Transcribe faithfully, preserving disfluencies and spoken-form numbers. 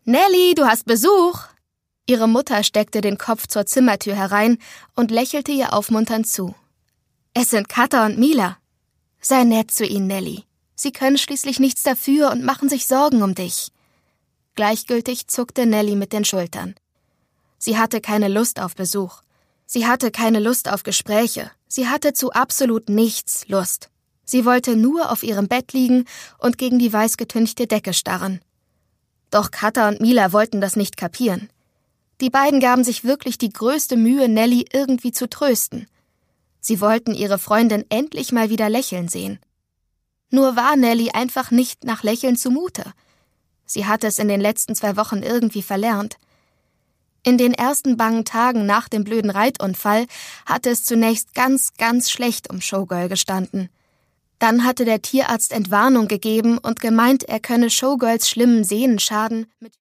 »Nelly, du hast Besuch!« Ihre Mutter steckte den Kopf zur Zimmertür herein und lächelte ihr aufmunternd zu. »Es sind Kata und Mila. Sei nett zu ihnen, Nelly. Sie können schließlich nichts dafür und machen sich Sorgen um dich.« Gleichgültig zuckte Nelly mit den Schultern. Sie hatte keine Lust auf Besuch. Sie hatte keine Lust auf Gespräche. Sie hatte zu absolut nichts Lust. Sie wollte nur auf ihrem Bett liegen und gegen die weißgetünchte Decke starren. Doch Kata und Mila wollten das nicht kapieren. Die beiden gaben sich wirklich die größte Mühe, Nelly irgendwie zu trösten. Sie wollten ihre Freundin endlich mal wieder lächeln sehen. Nur war Nelly einfach nicht nach Lächeln zumute. Sie hatte es in den letzten zwei Wochen irgendwie verlernt. In den ersten bangen Tagen nach dem blöden Reitunfall hatte es zunächst ganz, ganz schlecht um Showgirl gestanden. Dann hatte der Tierarzt Entwarnung gegeben und gemeint, er könne Showgirls schlimmen Sehnenschaden mit